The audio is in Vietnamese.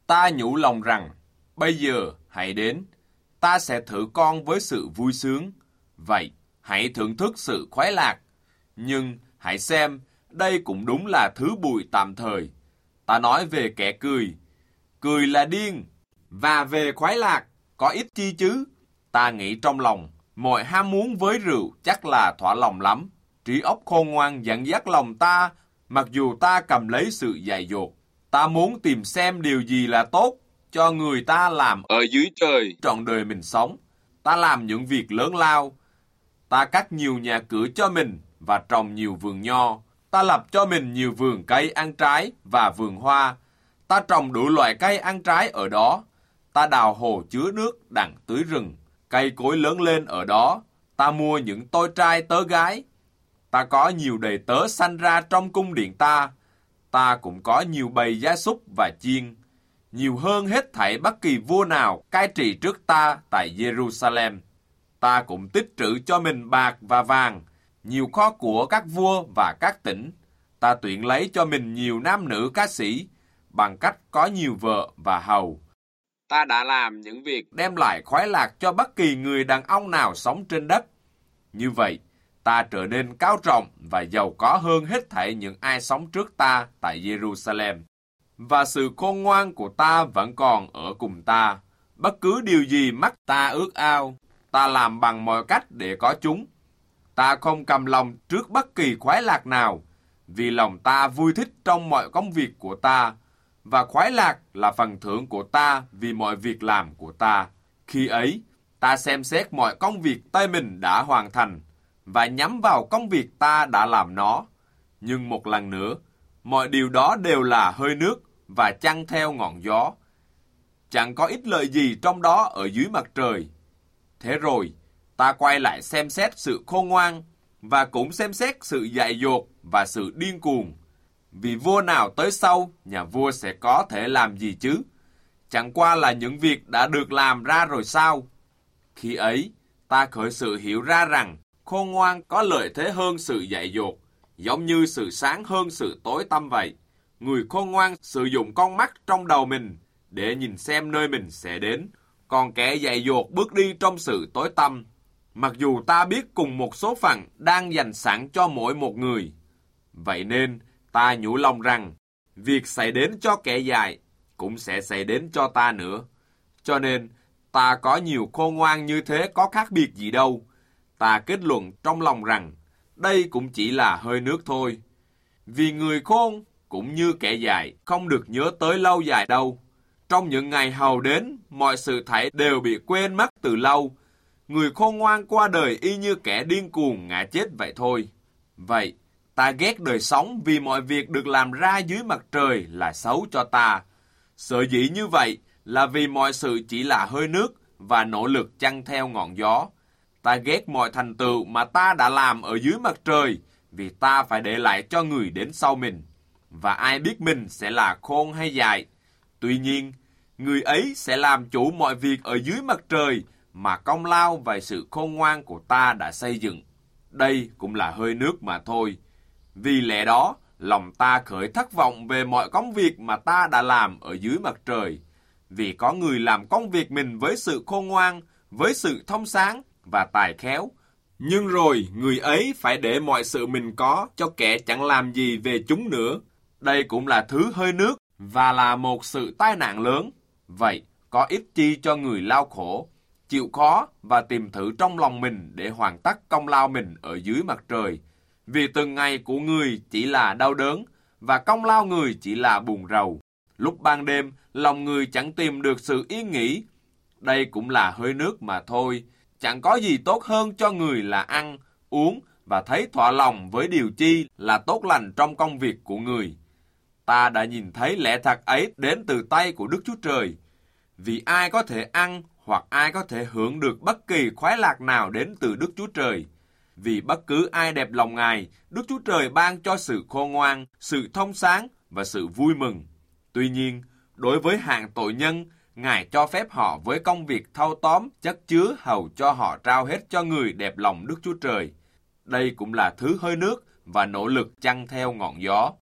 Ta nhủ lòng rằng, bây giờ hãy đến, ta sẽ thử con với sự vui sướng. Vậy, hãy thưởng thức sự khoái lạc. Nhưng hãy xem, đây cũng đúng là thứ bụi tạm thời. Ta nói về kẻ cười, cười là điên. Và về khoái lạc, có ích chi chứ? Ta nghĩ trong lòng, mọi ham muốn với rượu chắc là thỏa lòng lắm. Trí óc khôn ngoan dẫn dắt lòng ta, mặc dù ta cầm lấy sự dại dột. Ta muốn tìm xem điều gì là tốt cho người ta làm ở dưới trời trọn đời mình sống. Ta làm những việc lớn lao. Ta cắt nhiều nhà cửa cho mình và trồng nhiều vườn nho. Ta lập cho mình nhiều vườn cây ăn trái và vườn hoa. Ta trồng đủ loại cây ăn trái ở đó. Ta đào hồ chứa nước đặng tưới rừng. Cây cối lớn lên ở đó. Ta mua những tôi trai tớ gái. Ta có nhiều đầy tớ sanh ra trong cung điện ta. Ta cũng có nhiều bầy gia súc và chiên, nhiều hơn hết thảy bất kỳ vua nào cai trị trước ta tại Jerusalem. Ta cũng tích trữ cho mình bạc và vàng, nhiều kho của các vua và các tỉnh. Ta tuyển lấy cho mình nhiều nam nữ ca sĩ, bằng cách có nhiều vợ và hầu. Ta đã làm những việc đem lại khoái lạc cho bất kỳ người đàn ông nào sống trên đất. Như vậy, ta trở nên cao trọng và giàu có hơn hết thảy những ai sống trước ta tại Jerusalem. Và sự khôn ngoan của ta vẫn còn ở cùng ta. Bất cứ điều gì mắt ta ước ao, ta làm bằng mọi cách để có chúng. Ta không cầm lòng trước bất kỳ khoái lạc nào, vì lòng ta vui thích trong mọi công việc của ta, và khoái lạc là phần thưởng của ta vì mọi việc làm của ta. Khi ấy, ta xem xét mọi công việc tay mình đã hoàn thành, và nhắm vào công việc ta đã làm nó. Nhưng một lần nữa, mọi điều đó đều là hơi nước và chăng theo ngọn gió. Chẳng có ích lợi gì trong đó ở dưới mặt trời. Thế rồi, ta quay lại xem xét sự khôn ngoan, và cũng xem xét sự dại dột và sự điên cuồng. Vì vua nào tới sau, nhà vua sẽ có thể làm gì chứ? Chẳng qua là những việc đã được làm ra rồi sao? Khi ấy, ta khởi sự hiểu ra rằng, khôn ngoan có lợi thế hơn sự dại dột, giống như sự sáng hơn sự tối tăm vậy. Người khôn ngoan sử dụng con mắt trong đầu mình để nhìn xem nơi mình sẽ đến, còn kẻ dại dột bước đi trong sự tối tăm. Mặc dù ta biết cùng một số phận đang dành sẵn cho mỗi một người. Vậy nên, ta nhủ lòng rằng, việc xảy đến cho kẻ dại cũng sẽ xảy đến cho ta nữa. Cho nên, ta có nhiều khôn ngoan như thế có khác biệt gì đâu. Ta kết luận trong lòng rằng, đây cũng chỉ là hơi nước thôi. Vì người khôn, cũng như kẻ dại, không được nhớ tới lâu dài đâu. Trong những ngày hầu đến, mọi sự thảy đều bị quên mất từ lâu. Người khôn ngoan qua đời y như kẻ điên cuồng ngã chết vậy thôi. Vậy, ta ghét đời sống vì mọi việc được làm ra dưới mặt trời là xấu cho ta. Sở dĩ như vậy là vì mọi sự chỉ là hơi nước và nỗ lực chăng theo ngọn gió. Ta ghét mọi thành tựu mà ta đã làm ở dưới mặt trời, vì ta phải để lại cho người đến sau mình. Và ai biết mình sẽ là khôn hay dại. Tuy nhiên, người ấy sẽ làm chủ mọi việc ở dưới mặt trời mà công lao và sự khôn ngoan của ta đã xây dựng. Đây cũng là hơi nước mà thôi. Vì lẽ đó, lòng ta khởi thất vọng về mọi công việc mà ta đã làm ở dưới mặt trời. Vì có người làm công việc mình với sự khôn ngoan, với sự thông sáng và tài khéo. Nhưng rồi người ấy phải để mọi sự mình có cho kẻ chẳng làm gì về chúng nữa. Đây cũng là thứ hơi nước và là một sự tai nạn lớn. Vậy, có ích chi cho người lao khổ, chịu khó và tìm thử trong lòng mình để hoàn tất công lao mình ở dưới mặt trời. Vì từng ngày của người chỉ là đau đớn và công lao người chỉ là buồn rầu. Lúc ban đêm, lòng người chẳng tìm được sự yên nghỉ. Đây cũng là hơi nước mà thôi. Chẳng có gì tốt hơn cho người là ăn, uống và thấy thỏa lòng với điều chi là tốt lành trong công việc của người. Ta đã nhìn thấy lẽ thật ấy đến từ tay của Đức Chúa Trời. Vì ai có thể ăn hoặc ai có thể hưởng được bất kỳ khoái lạc nào đến từ Đức Chúa Trời. Vì bất cứ ai đẹp lòng Ngài, Đức Chúa Trời ban cho sự khôn ngoan, sự thông sáng và sự vui mừng. Tuy nhiên, đối với hạng tội nhân, Ngài cho phép họ với công việc thâu tóm, chất chứa hầu cho họ trao hết cho người đẹp lòng Đức Chúa Trời. Đây cũng là thứ hơi nước và nỗ lực chăng theo ngọn gió.